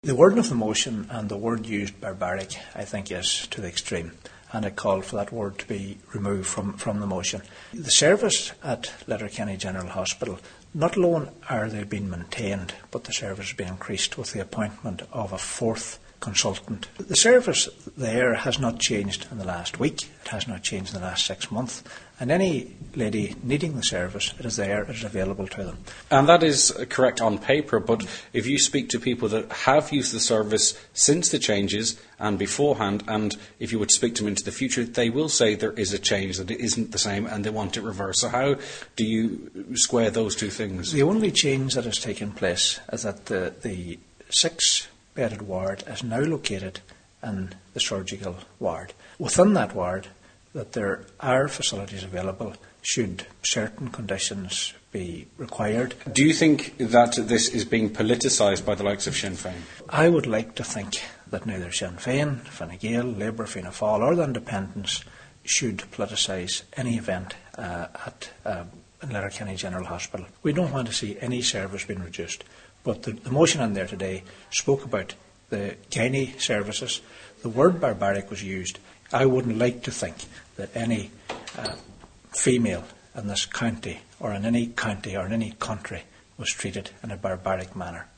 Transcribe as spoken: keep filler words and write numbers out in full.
The wording of the motion and the word used, barbaric, I think is to the extreme, and I call for that word to be removed from, from the motion. The service at Letterkenny General Hospital, not alone are they being maintained, but the service is being increased with the appointment of a fourth consultant. The service there has not changed in the last week, it has not changed in the last six months, and any lady needing the service, it is there, it is available to them. And that is correct on paper, but if you speak to people that have used the service since the changes and beforehand, and if you would speak to them into the future, they will say there is a change, that it isn't the same and they want it reversed. So how do you square those two things? The only change that has taken place is that the, the six bedded ward is now located in the surgical ward. Within that ward, that there are facilities available should certain conditions be required. Do you think that this is being politicised by the likes of Sinn Féin? I would like to think that neither Sinn Féin, Fine Gael, Labour, Fianna Fáil or the Independents should politicise any event uh, at uh, Letterkenny General Hospital. We don't want to see any service being reduced. But the, the motion in there today spoke about the gynae services. The word barbaric was used. I wouldn't like to think that any uh, female in this county or in any county or in any country was treated in a barbaric manner.